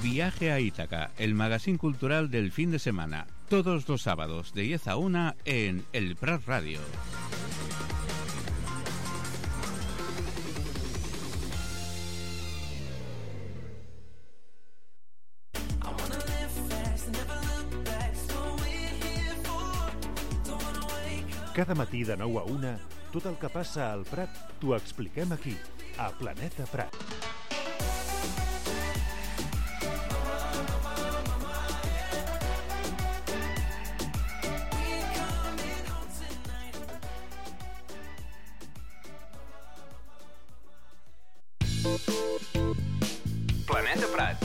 Viaje a Ítaca, el magazín cultural del fin de semana, todos los sábados de 10 a 1 en El Prat Radio. Cada matí de 9 a 1, tot el que passa al Prat t'ho expliquem aquí, a Planeta Prat. Planeta Prat.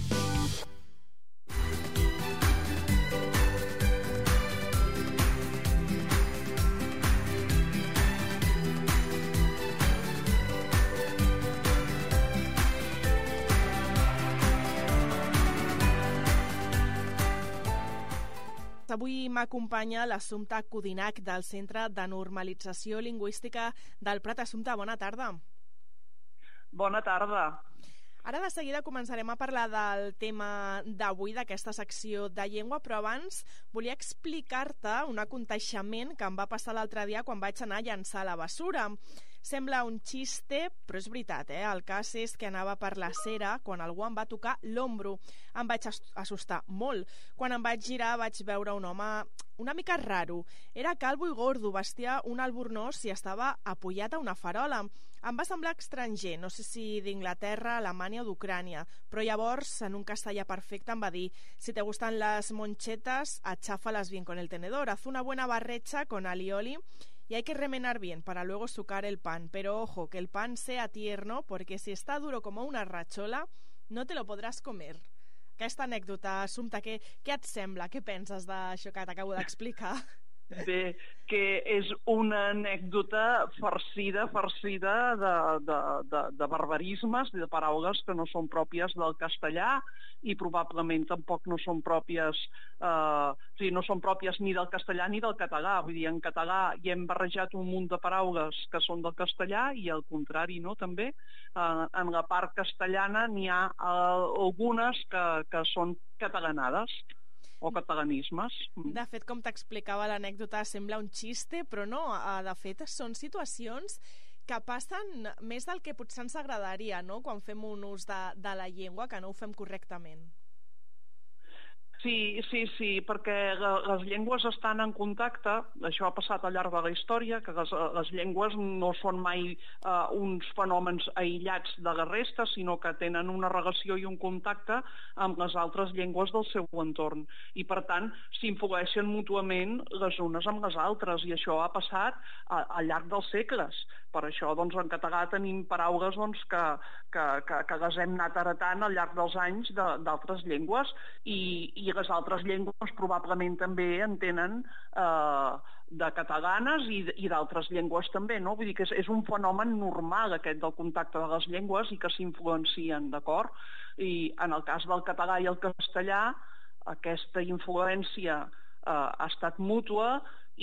Avui m'acompanya l'Assumpta Codinac del Centre de Normalització Lingüística del Prat. Assumpta, bona tarda. Bona tarda. Ara de seguida començarem a parlar del tema d'avui, d'aquesta secció de llengua, però abans volia explicar-te un aconteixement que em va passar l'altre dia quan vaig anar a llançar la bessura. Sembla un xiste, però és veritat, El cas és que anava per la cera quan algú em va tocar l'ombro. Em vaig assustar molt. Quan em vaig girar vaig veure un home una mica raro. Era calvo i gordo, vestia un albornoz i estava apujat a una farola. Em va semblar estranger, no sé si d'Inglaterra, Alemanya o d'Ucrània, però llavors, en un castellà perfecte, em va dir: si te gustan las monchetas, acháfalas bien con el tenedor, haz una buena barrecha con alioli y hay que remenar bien para luego sucar el pan, pero ojo, que el pan sea tierno, porque si está duro como una rachola, no te lo podrás comer. Aquesta anècdota, Assumpta, què et sembla? Què penses d'això que t'acabo d'explicar? Bé, que és una anècdota farcida de barbarismes i de paraules que no són pròpies del castellà i probablement tampoc no són pròpies no són pròpies ni del castellà ni del català. Vull dir, en català hi hem barrejat un munt de paraules que són del castellà i al contrari, no? També en la part castellana n'hi ha algunes que són catalanades o catalanismes. De fet, com t'explicava l'anècdota, sembla un xiste, però no, de fet són situacions que passen més del que potser ens agradaria, no?, quan fem un ús de la llengua, que no ho fem correctament. Sí, perquè les llengües estan en contacte, això ha passat al llarg de la història, que les llengües no són mai uns fenòmens aïllats de la resta, sinó que tenen una relació i un contacte amb les altres llengües del seu entorn. I, per tant, s'influeixen mútuament les unes amb les altres, i això ha passat al llarg dels segles. Per això, doncs, en català tenim paraules que les hem anat heretant al llarg dels anys d'altres llengües, i les altres llengües probablement també en tenen de catalanes i d'altres llengües també, no? Vull dir que és un fenomen normal aquest del contacte de les llengües i que s'influencien, d'acord? I en el cas del català i el castellà aquesta influència ha estat mútua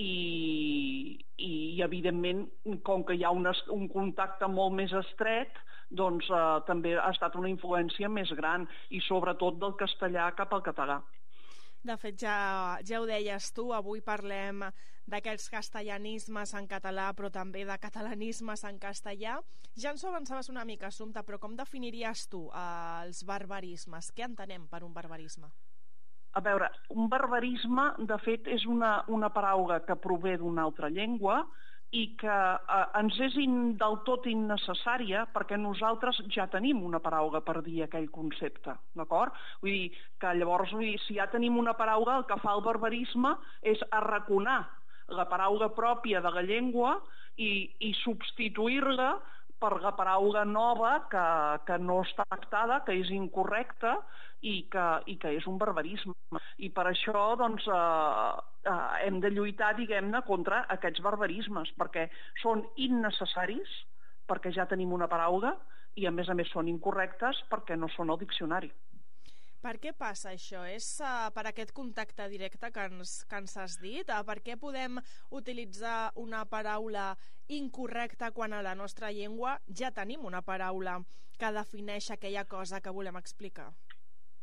i evidentment, com que hi ha un contacte molt més estret, doncs també ha estat una influència més gran i sobretot del castellà cap al català. De fet, ja ho deies tu, avui parlem d'aquells castellanismes en català, però també de catalanismes en castellà. Ja ens ho avançaves una mica, Assumpta, però com definiries tu els barbarismes? Què entenem per un barbarisme? A veure, un barbarisme, de fet, és una paraula que prové d'una altra llengua i que ens és del tot innecessària perquè nosaltres ja tenim una paraula per dir aquell concepte, d'acord? Vull dir que llavors, si ja tenim una paraula, el que fa el barbarisme és arraconar la paraula pròpia de la llengua i substituir-la per la paraula nova que no està pactada, que és incorrecta i que és un barbarisme. I per això doncs, hem de lluitar, diguem-ne, contra aquests barbarismes, perquè són innecessaris, perquè ja tenim una paraula, i a més són incorrectes perquè no són al diccionari. Per què passa això? És per aquest contacte directe que ens has dit? Per què podem utilitzar una paraula incorrecta quan a la nostra llengua ja tenim una paraula que defineix aquella cosa que volem explicar?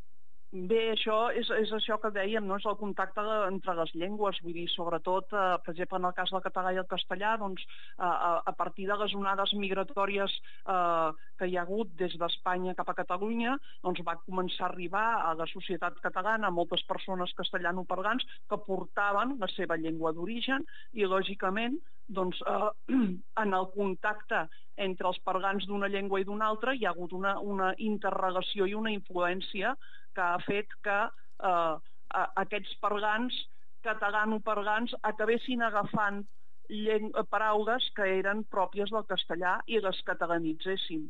Bé, això és això que dèiem, no? És el contacte entre les llengües, vull dir, sobretot, per exemple, en el cas del català i el castellà, doncs, a partir de les onades migratòries que hi ha hagut des d'Espanya cap a Catalunya, doncs va començar a arribar a la societat catalana moltes persones castellanoparlants que portaven la seva llengua d'origen i, lògicament, doncs, en el contacte entre els parlants d'una llengua i d'una altra hi ha hagut una interrelació i una influència que ha fet que aquests parlants, catalanoparlants, acabessin agafant paraules que eren pròpies del castellà i les catalanitzessin.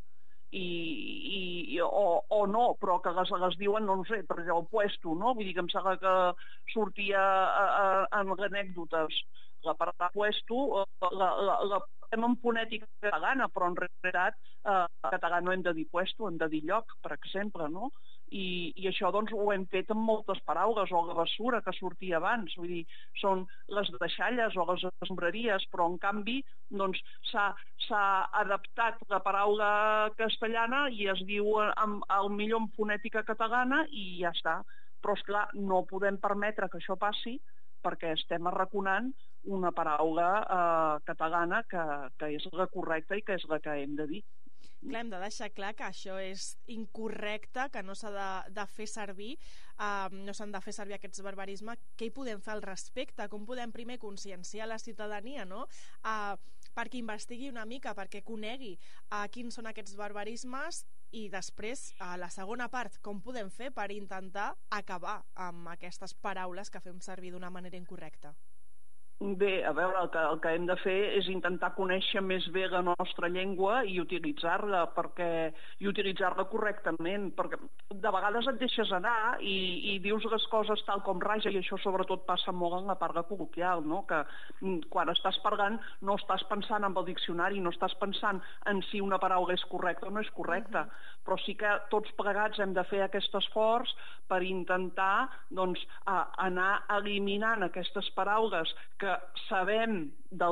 O no, però que les diuen, no sé, per exemple, el puesto, no? Vull dir que em sembla que sortia en anècdotes. La paraula puesto la posem en fonètica catalana, però en realitat en català no hem de dir puesto, hem de dir lloc, per exemple, no? I això doncs ho hem fet amb moltes paraules, o la bessura que sortia abans, vull dir, són les deixalles o les escombraries, però en canvi doncs s'ha adaptat la paraula castellana i es diu al millor en fonètica catalana i ja està. Però esclar, no podem permetre que això passi perquè estem arraconant una paraula catalana que és la correcta i que és la que hem de dir. Clar, hem de deixar clar que això és incorrecte, que no s'ha de fer servir, no s'han de fer servir aquests barbarismes. Què hi podem fer al respecte? Com podem primer conscienciar la ciutadania, no? Perquè investigui una mica, perquè conegui quins són aquests barbarismes i després, a la segona part, com podem fer per intentar acabar amb aquestes paraules que fem servir d'una manera incorrecta? Bé, a veure, el que hem de fer és intentar conèixer més bé la nostra llengua i utilitzar-la correctament, perquè de vegades et deixes anar i dius les coses tal com raja, i això sobretot passa molt en la parla col·loquial, no? Que quan estàs parlant no estàs pensant en el diccionari, no estàs pensant en si una paraula és correcta o no és correcta, però sí que tots plegats hem de fer aquest esforç per intentar doncs, anar eliminant aquestes paraules que sabem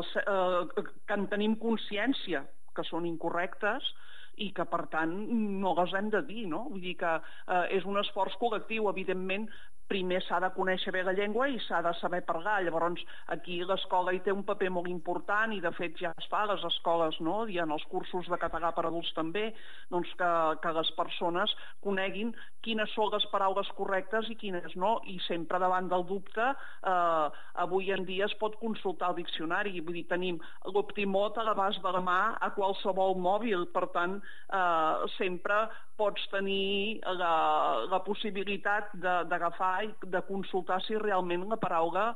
que en tenim consciència que són incorrectes i que, per tant, no les hem de dir, no? Vull dir que és un esforç col·lectiu, evidentment. Primer s'ha de conèixer bé la llengua i s'ha de saber parlar. Llavors, aquí l'escola hi té un paper molt important i, de fet, ja es fa a les escoles, no? I en els cursos de català per adults també, doncs que les persones coneguin quines són les paraules correctes i quines no. I sempre davant del dubte, avui en dia es pot consultar el diccionari. Vull dir, tenim l'Optimot a l'abast de la mà a qualsevol mòbil. Per tant, sempre pots tenir la possibilitat d'agafar i de consultar si realment la paraula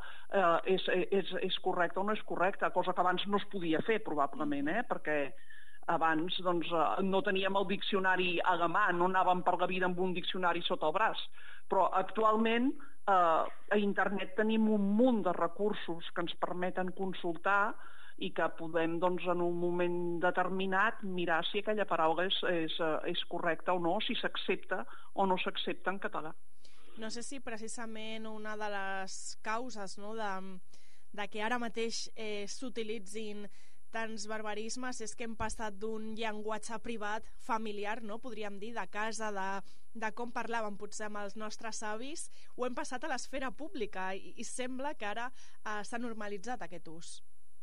és correcta o no és correcta, cosa que abans no es podia fer probablement, perquè abans doncs, no teníem el diccionari a la mà, no anàvem per la vida amb un diccionari sota el braç, però actualment a internet tenim un munt de recursos que ens permeten consultar i que podem, doncs, en un moment determinat mirar si aquella paraula és correcta o no, si s'accepta o no s'accepta en català. No sé si precisament una de les causes, no, de que ara mateix s'utilitzin tants barbarismes és que hem passat d'un llenguatge privat familiar, no, podríem dir, de casa, de com parlàvem potser amb els nostres avis, ho hem passat a l'esfera pública i sembla que ara s'ha normalitzat aquest ús.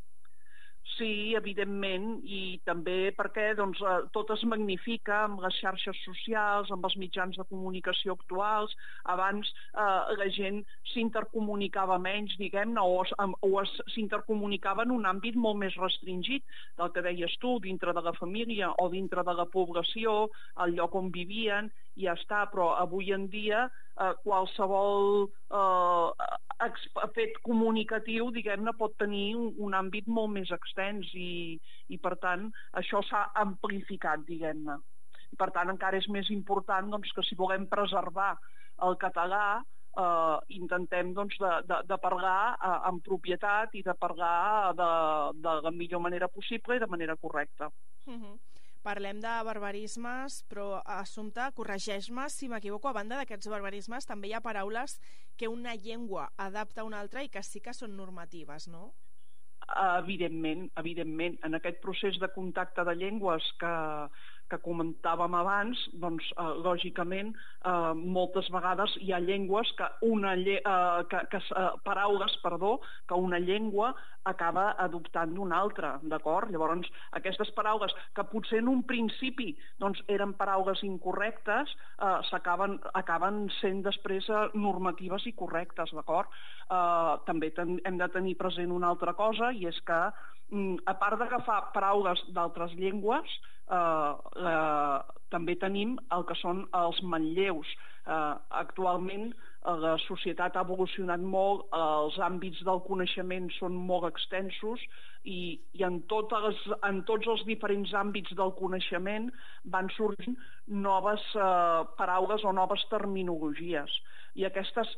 Sí, evidentment, i també perquè doncs, tot es magnifica amb les xarxes socials, amb els mitjans de comunicació actuals. Abans la gent s'intercomunicava menys, diguem-ne, o s'intercomunicava en un àmbit molt més restringit, del que deies tu, dintre de la família o dintre de la població, el lloc on vivien, i ja està. Però avui en dia qualsevol fet comunicatiu, diguem-ne, pot tenir un àmbit molt més extens i per tant, això s'ha amplificat, diguem-ne. Per tant, encara és més important doncs, que si volem preservar el català, intentem doncs, de parlar amb propietat i de parlar de la millor manera possible i de manera correcta. Parlem de barbarismes, però, Assumpta, corregeix-me si m'equivoco, a banda d'aquests barbarismes també hi ha paraules que una llengua adapta a una altra i que sí que són normatives, no? Evidentment. En aquest procés de contacte de llengües que que comentàvem abans, doncs, lògicament, moltes vegades hi ha llengües paraules que una llengua acaba adoptant d'una altra, d'acord? Llavors, aquestes paraules que potser en un principi doncs, eren paraules incorrectes, acaben sent després normatives i correctes, d'acord? També hem de tenir present una altra cosa, i és que a part d'agafar paraules d'altres llengües, també tenim el que són els manlleus. Actualment la societat ha evolucionat molt, els àmbits del coneixement són molt extensos i en tots els diferents àmbits del coneixement van sorgint noves paraules o noves terminologies. I aquestes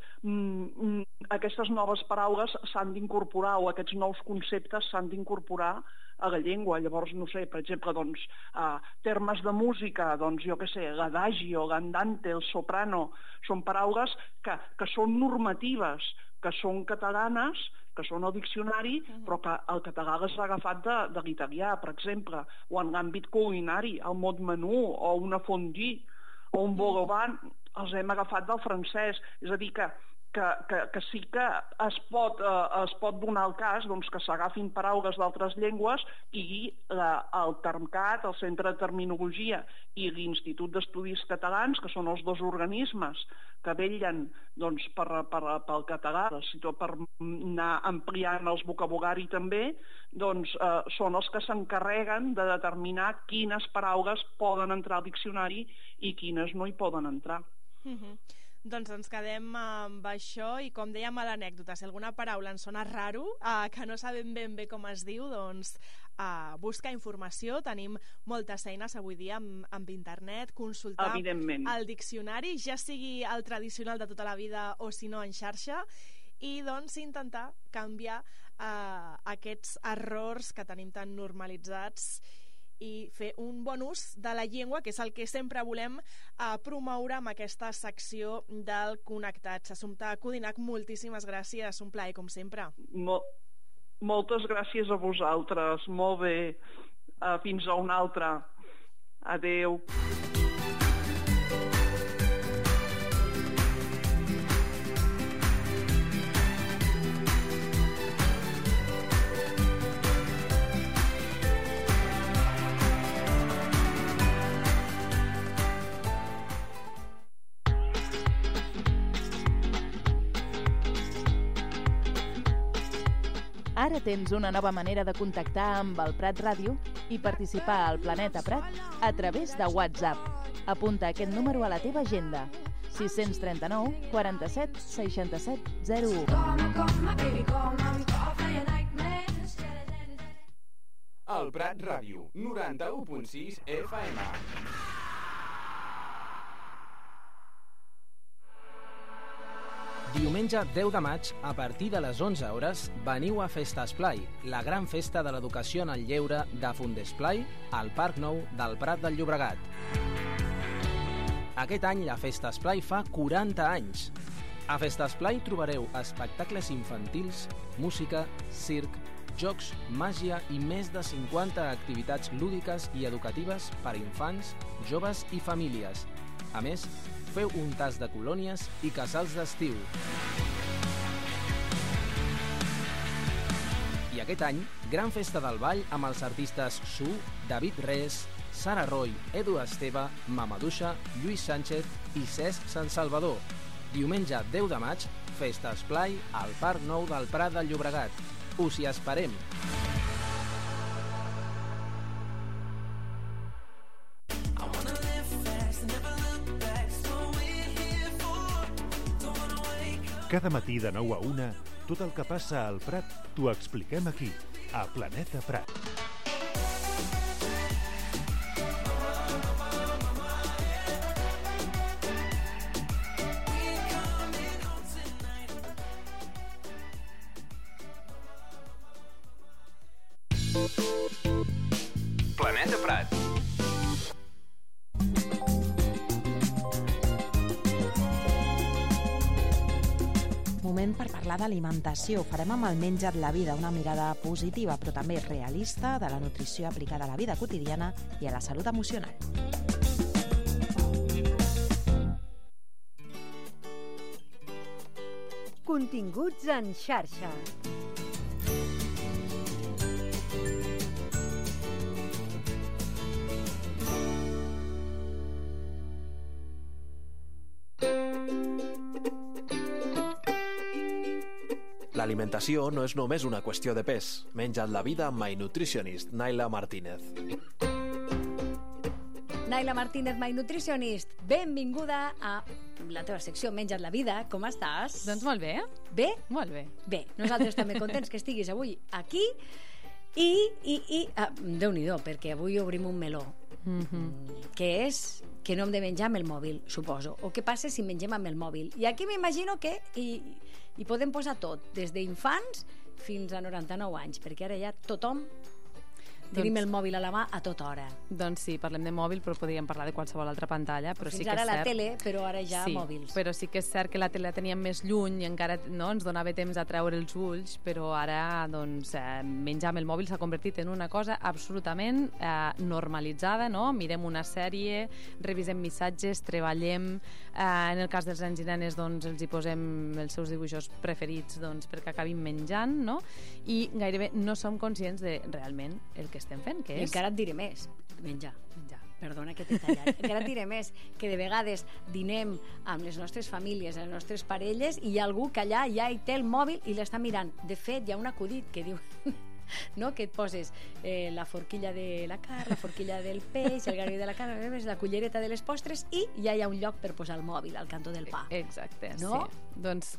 noves paraules s'han d'incorporar, o aquests nous conceptes s'han d'incorporar a la llengua. Llavors, no sé, per exemple, doncs, termes de música, doncs, jo què sé, l'adagio, l'andante, el soprano, són paraules que són normatives, que són catalanes, que són al diccionari, però que el català les ha agafat de l'italià, per exemple, o en l'àmbit culinari, el mot menú, o una fondue, o un vol au vent, els hem agafat del francès. És a dir, que sí que es pot donar el cas doncs, que s'agafin paraules d'altres llengües i el Termcat, el Centre de Terminologia, i l'Institut d'Estudis Catalans, que són els dos organismes que vetllen doncs, pel català, per anar ampliant el vocabulari també, doncs, són els que s'encarreguen de determinar quines paraules poden entrar al diccionari i quines no hi poden entrar. Doncs ens quedem amb això, i com dèiem a l'anècdota, si alguna paraula ens sona raro, que no sabem ben bé com es diu, doncs buscar informació. Tenim moltes eines avui dia amb internet, consultar el diccionari, ja sigui el tradicional de tota la vida o si no en xarxa, i doncs intentar canviar aquests errors que tenim tan normalitzats i fer un bon ús de la llengua, que és el que sempre volem promoure amb aquesta secció del Connectats. Assumpta Codinac, moltíssimes gràcies, un plaer, com sempre. Moltes gràcies a vosaltres, molt bé. Fins a una altra. Adéu. Ara tens una nova manera de contactar amb el Prat Ràdio i participar al Planeta Prat a través de WhatsApp. Apunta aquest número a la teva agenda: 639 47 67 01. El Prat Ràdio, 91.6 FM. Diumenge 10 de maig, a partir de les 11 hores, veniu a Festa Esplai, la gran festa de l'educació en el lleure de Fundesplai, al Parc Nou del Prat del Llobregat. Aquest any la Festa Esplai fa 40 anys. A Festa Esplai trobareu espectacles infantils, música, circ, jocs, màgia i més de 50 activitats lúdiques i educatives per a infants, joves i famílies. A més, feu un tas de colònies i casals d'estiu. I aquest any, gran festa del ball amb els artistes Su, David Res, Sara Roy, Edu Esteve, Mamaduixa, Lluís Sánchez i Cesc Sant Salvador. Diumenge 10 de maig, Festa Esplai al Parc Nou del Prat del Llobregat. Us hi esperem! Cada matí de 9 a 1, tot el que passa al Prat t'ho expliquem aquí, a Planeta Prat. Planeta Prat. moment per parlar d'alimentació. Ho farem amb el Menja't la vida, una mirada positiva però també realista de la nutrició aplicada a la vida quotidiana i a la salut emocional. Continguts en xarxa. L'alimentació no és només una qüestió de pes. Menja't la vida amb My Nutritionist, Naila Martínez. Naila Martínez, My Nutritionist, benvinguda a la teva secció Menja't la vida. Com estàs? Doncs molt bé. Bé? Molt bé. Bé, nosaltres també contents que estiguis avui aquí i Déu-n'hi-do, perquè avui obrim un meló, que és que no hem de menjar amb el mòbil, suposo. O què passa si mengem amb el mòbil? I aquí m'imagino que hi podem posar tot, des d'infants fins a 99 anys, perquè ara ja tothom tenim el mòbil a la mà a tota hora. Doncs sí, parlem de mòbil, però podríem parlar de qualsevol altra pantalla. Però fins sí que ara és la cert... tele, però ara ja sí, mòbils. Però sí que és cert que la tele la teníem més lluny i encara no, ens donava temps a treure els ulls, però ara doncs, menjar amb el mòbil s'ha convertit en una cosa absolutament normalitzada, no? Mirem una sèrie, revisem missatges, treballem, en el cas dels nens i nenes doncs, els hi posem els seus dibuixos preferits doncs, perquè acabin menjant, no? I gairebé no som conscients de realment el que estem fent, que és... Encara et diré més, menjar. Perdona que t'he tallat. Encara et diré més, que de vegades dinem amb les nostres famílies, les nostres parelles, i hi ha algú que allà ja hi té el mòbil i l'està mirant. De fet, hi ha un acudit que diu... no? Que et poses la forquilla de la carn, la forquilla del peix, el garbi de la carn, la cullereta de les postres, i ja hi ha un lloc per posar el mòbil al cantó del pa. Exacte, no? Sí. Doncs...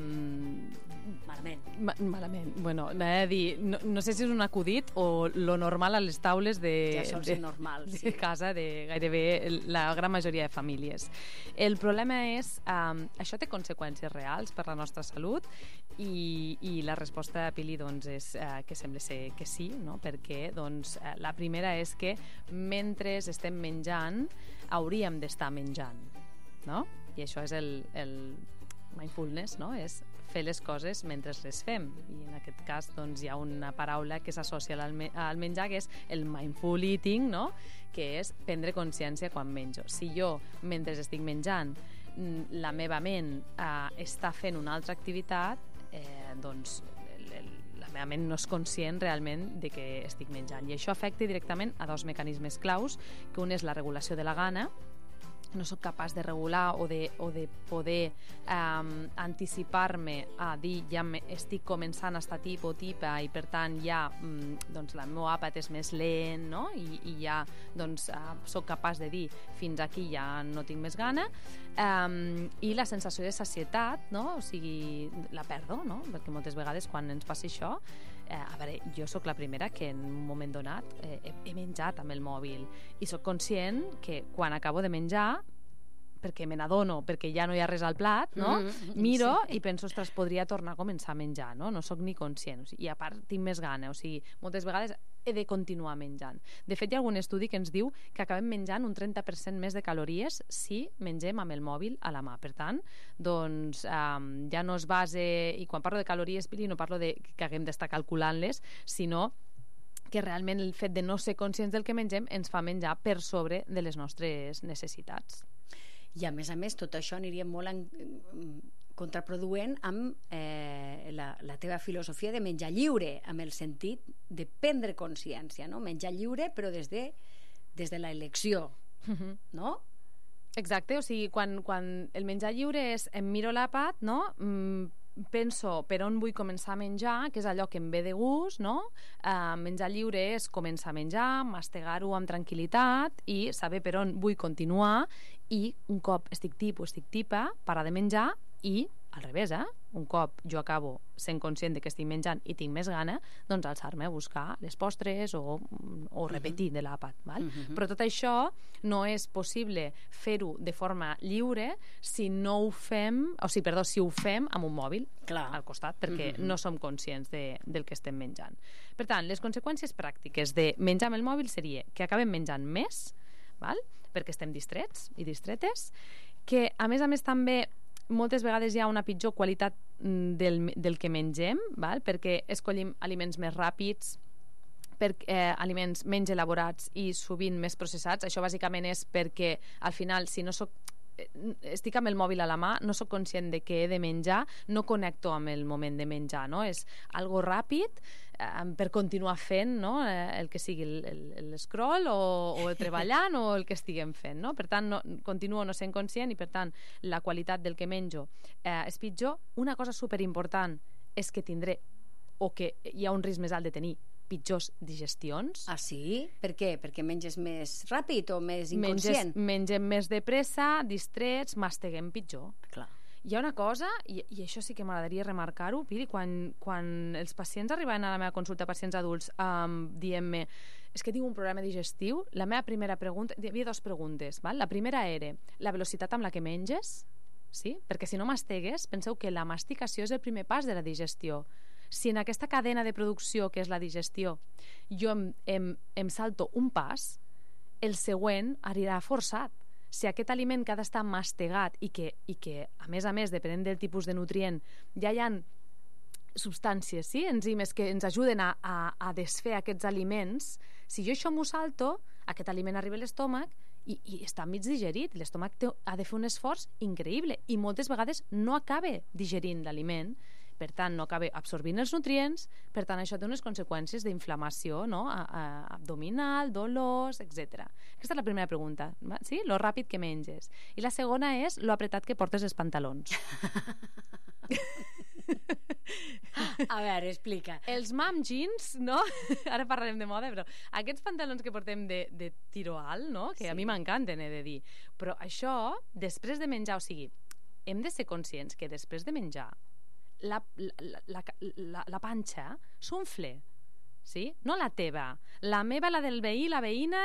Malament. Malament. Bueno, anava a dir, no sé si és un acudit o lo normal a les taules de casa de gairebé la gran majoria de famílies. El problema és, això té conseqüències reals per la nostra salut i la resposta de Pili doncs, és que sembla ser que sí, no? Perquè doncs, la primera és que mentre estem menjant hauríem d'estar menjant, no? I això és el mindfulness, no? És fer les coses mentre les fem, i en aquest cas doncs, hi ha una paraula que s'associa al menjar, que és el mindful eating, no? Que és prendre consciència quan menjo. Si jo, mentre estic menjant, la meva ment està fent una altra activitat, doncs la meva ment no és conscient realment de que estic menjant, i això afecta directament a dos mecanismes claus, que un és la regulació de la gana. No sóc capaç de regular o de poder anticipar-me a dir ja estic començant a estar tipo o tipa, i per tant ja doncs, el meu àpat és més lent, no? I ja doncs, sóc capaç de dir fins aquí ja no tinc més gana, i la sensació de sacietat, no? O sigui, la perdo, no? Perquè moltes vegades quan ens passa això, a veure, jo sóc la primera que en un moment donat he menjat amb el mòbil, i sóc conscient que quan acabo de menjar, perquè me n'adono, perquè ja no hi ha res al plat, no? Miro i penso, ostres, podria tornar a començar a menjar, no? No sóc ni conscient, o sigui, i a part tinc més gana, o sigui, moltes vegades he de continuar menjant. De fet, hi ha algun estudi que ens diu que acabem menjant un 30% més de calories si mengem amb el mòbil a la mà. Per tant, doncs, ja no es base, i quan parlo de calories, Pili, no parlo de que haguem d'estar calculant-les, sinó que realment el fet de no ser conscients del que mengem ens fa menjar per sobre de les nostres necessitats. I a més, tot això aniria molt contraproduent amb la teva filosofia de menjar lliure, amb el sentit de prendre consciència, no? Menjar lliure però des de l'elecció, no? Exacte, o sigui, quan el menjar lliure és em miro l'àpat, no? Penso per on vull començar a menjar, que és allò que em ve de gust, no? Menjar lliure és començar a menjar, mastegar-ho amb tranquil·litat i saber per on vull continuar, i un cop estic tipa, parar de menjar, i al revés, un cop jo acabo sent conscient de que estic menjant i tinc més gana, doncs alçar-me a buscar les postres o repetir de l'àpat, val? Però tot això no és possible fer-ho de forma lliure si no ho fem, si ho fem amb un mòbil al costat, perquè no som conscients del que estem menjant. Per tant, les conseqüències pràctiques de menjar amb el mòbil seria que acabem menjant més, val? Perquè estem distrets i distretes, que a més també moltes vegades hi ha una pitjor qualitat del que mengem, val? Perquè escollim aliments més ràpids, aliments menys elaborats i sovint més processats. Això bàsicament és perquè al final, si no estic amb el mòbil a la mà, no sóc conscient de què he de menjar, no connecto amb el moment de menjar, no? És algo ràpid per continuar fent, no? El que sigui l'escroll o treballant o el que estiguem fent, no? Per tant, continuo no sent conscient i per tant la qualitat del que menjo és pitjor. Una cosa superimportant és que tindré o que hi ha un risc més alt de tenir pitjors digestions. Ah, sí? Per què? Perquè menges més ràpid o més inconscient? Mengem més de pressa, distrets, masteguem pitjor. Clar. Hi ha una cosa, i això sí que m'agradaria remarcar-ho, Pili, quan els pacients arribaven a la meva consulta, pacients adults, dient-me és que tinc un problema digestiu, la meva primera pregunta, hi havia 2 preguntes, val? La primera era la velocitat amb la que menges, sí? Perquè si no mastegues, penseu que la masticació és el primer pas de la digestió. Si en aquesta cadena de producció que és la digestió jo em salto un pas, el següent anirà forçat. Si aquest aliment que ha d'estar mastegat i que a més, depenent del tipus de nutrient, ja hi ha substàncies, sí? Enzimes que ens ajuden a desfer aquests aliments, si jo això m'ho salto, aquest aliment arriba a l'estómac i està mig digerit. L'estómac ha de fer un esforç increïble i moltes vegades no acaba digerint l'aliment, per tant no acaba absorbint els nutrients, per tant això té unes conseqüències d'inflamació, no? Abdominal, dolors, etc. Aquesta és la primera pregunta, sí? Lo ràpid que menges. I la segona és lo apretat que portes els pantalons. A veure, explica. Els mom jeans, no? Ara parlarem de moda, però aquests pantalons que portem de tiro alt, no? Que a mi m'encanten, he de dir. Però això, després de menjar, o sigui, hem de ser conscients que després de menjar la panxa s'unfle, sí? No la teva, la meva, la del veí, la veïna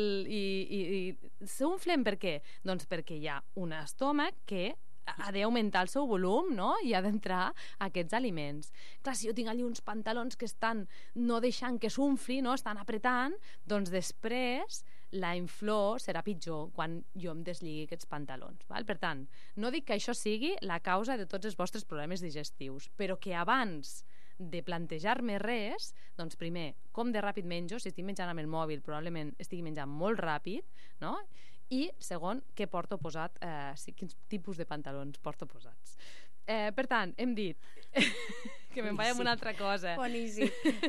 i s'unflen per què? Doncs perquè hi ha un estómac que ha d'augmentar el seu volum, no? I ha d'entrar aquests aliments. Clar, si jo tinc allà uns pantalons que estan no deixant que s'unfli, no? Estan apretant, doncs després la inflor serà pitjor quan jo em deslligui aquests pantalons, val? Per tant, no dic que això sigui la causa de tots els vostres problemes digestius, però que abans de plantejar-me res, doncs primer, com de ràpid menjo, si estic menjant amb el mòbil probablement estigui menjant molt ràpid, no? I segon, què porto posat, quins tipus de pantalons porto posats. Per tant, hem dit que me'n vaig amb una altra cosa. Boníssim.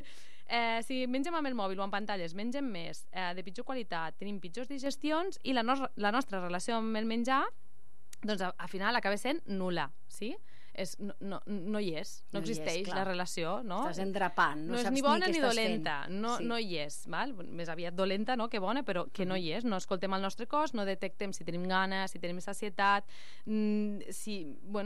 Si mengem amb el mòbil o amb pantalles, mengem més, de pitjor qualitat, tenim pitjors digestions i la nostra relació amb el menjar, doncs al final acaba sent nul·la, sí? No hi és, no existeix la relació, no? Estàs endrapant, no saps ni què bona ni estàs dolenta, fent. no hi és, val? Més aviat dolenta, no?, que bona, però que no hi és, no escoltem el nostre cos, no detectem si tenim gana, si tenim sacietat, si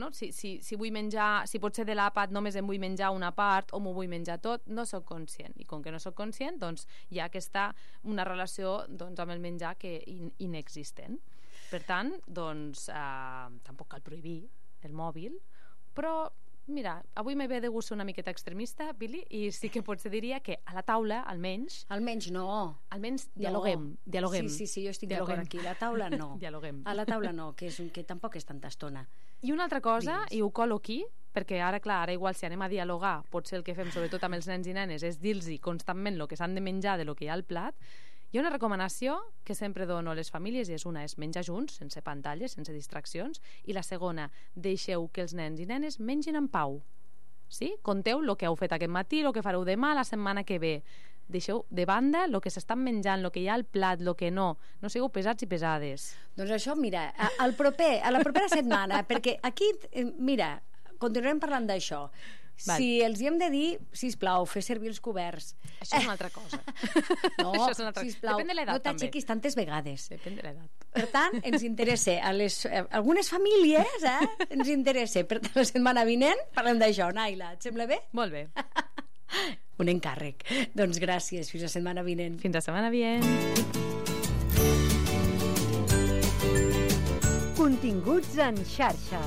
vull menjar, si pot ser de l'àpat només em vull menjar una part o m'ho vull menjar tot, no sóc conscient, i com que no sóc conscient, doncs hi ha una relació amb el menjar que inexistent. Per tant, doncs tampoc cal prohibir el mòbil, però mira, avui m'he de gust ser una miqueta extremista, Billy, i sí que potser diria que a la taula, almenys dialoguem. Sí, jo estic d'acord aquí. A la taula no. Dialoguem. A la taula no, que tampoc és tanta estona. I una altra cosa, i ho colo aquí, perquè ara igual si anem a dialogar, potser el que fem sobretot amb els nens i nenes és dir-los constantment el que s'han de menjar de lo que hi ha al plat. Hi ha una recomanació que sempre dono a les famílies i és menjar junts, sense pantalles, sense distraccions, i la segona, deixeu que els nens i nenes mengin en pau. Sí? Conteu el que heu fet aquest matí, el que fareu demà, la setmana que ve. Deixeu de banda el que s'estan menjant, el que hi ha al plat, el que no. No sigueu pesats i pesades. Doncs això, mira, a la propera setmana, perquè aquí, mira, continuarem parlant d'això. Si els hi hem de dir, sisplau, fer servir els coberts. Això és una altra cosa. No, sisplau, depèn de l'edat, no t'aixequis tantes vegades. Depèn de l'edat. Per tant, ens interessa, algunes famílies, ens interessa. Per tant, la setmana vinent parlem d'això. Naila, et sembla bé? Molt bé. Un encàrrec. Doncs gràcies, fins la setmana vinent. Fins la setmana vinent. Continguts en xarxa.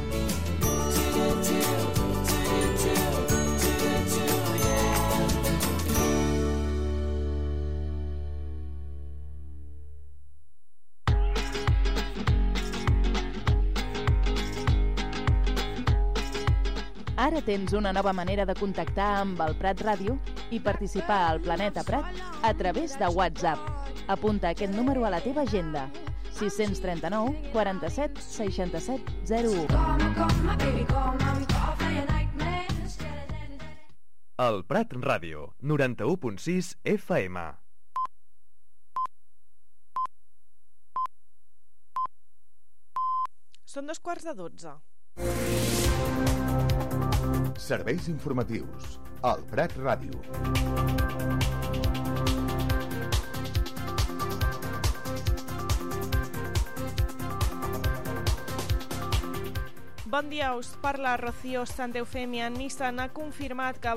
Ara tens una nova manera de contactar amb el Prat Ràdio i participar al Planeta Prat a través de WhatsApp. Apunta aquest número a la teva agenda: 639 47 67 01. El Prat Ràdio, 91.6 FM. Són 12:15. Serveis informatius. El Prat Ràdio. Bon dia, us parla Rocío Santeufemia. Nissan ha confirmat que